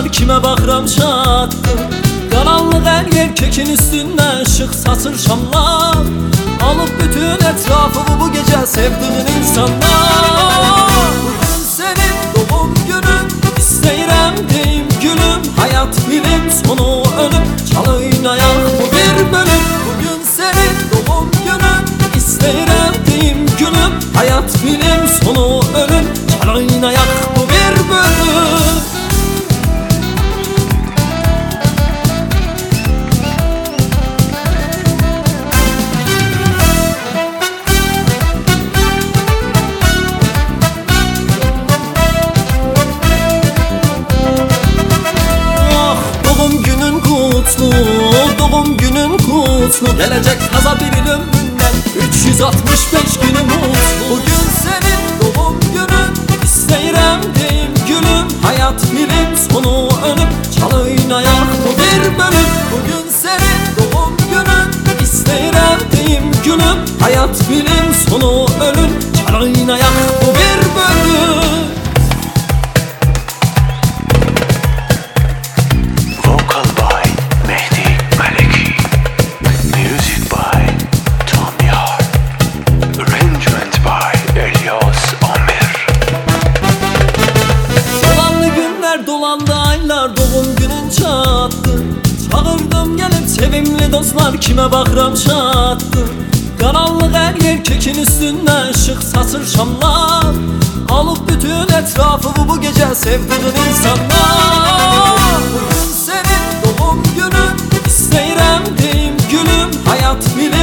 dostlar kime bakram çattı. Karanlık her yer kekin üstünden ışık satır şamlar. Alıp bütün etrafı bu gece sevdiğin insanlar. Bugün senin doğum günün, isteyirəm deyim gülüm. Hayat film sonu ölüm, çal oynayak bu bir bölüm. Bugün senin doğum günün, isteyirəm deyim gülüm. Hayat film sonu ölüm, çal oynayak bu bir bölüm. Doğum günün kutlu, gelecek taza bir il ömründen 365 günü mutlu. Bugün senin doğum günün, isteyirəm deyim gülüm. Hayat film sonu ölüm, çal oynayak bu bir bölüm. Bugün senin doğum günün, isteyirəm deyim gülüm. Hayat film sonu ölüm, çal oynayak bu bir bölüm. Dolandı aylar, doğum günün çattı. Çağırdım gelip sevimli dostlar kime bakram çattı. Karanlık her yer kekin üstünden ışık satır şamlar. Alıp bütün etrafı bu gece sevdiğin insanlar. Bugün senin doğum günün, isteyirəm deyim gülüm. Hayat film